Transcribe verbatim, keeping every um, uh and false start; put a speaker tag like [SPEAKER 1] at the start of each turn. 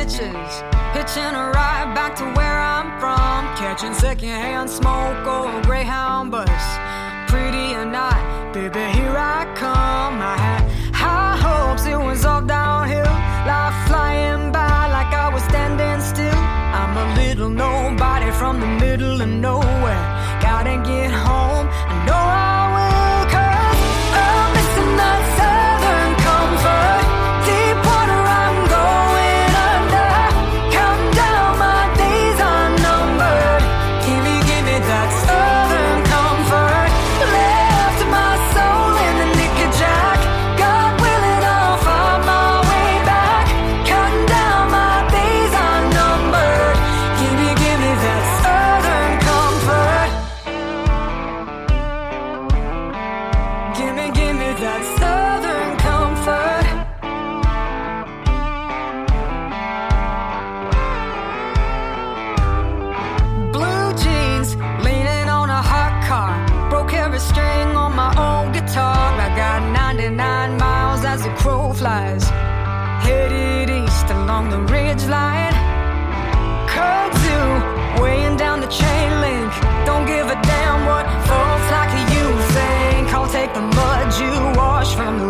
[SPEAKER 1] ditches, hitching a ride back to where I'm from, catching secondhand smoke or a Greyhound bus. Pretty or not, baby, here I come. I had high hopes, it was all downhill, life flying by like I was standing still. I'm a little nobody from the middle of nowhere, gotta get home, I know I will, cause I'm missing that southern comfort. Deep water, I'm going under, counting down my days unnumbered. Give me, give me that southern comfort. Left my soul in the knickerjack, God willing I'll find my way back, counting down my days unnumbered. Give me, give me that southern comfort. Give me, give me that southern comfort. Blue jeans, leaning on a hot car, broke every string on my own guitar. I got ninety-nine miles as the crow flies, headed east along the ridge line. Kudzu, weighing down the chain link, don't give a damn what folks like you think. I'll take the mud you wash from the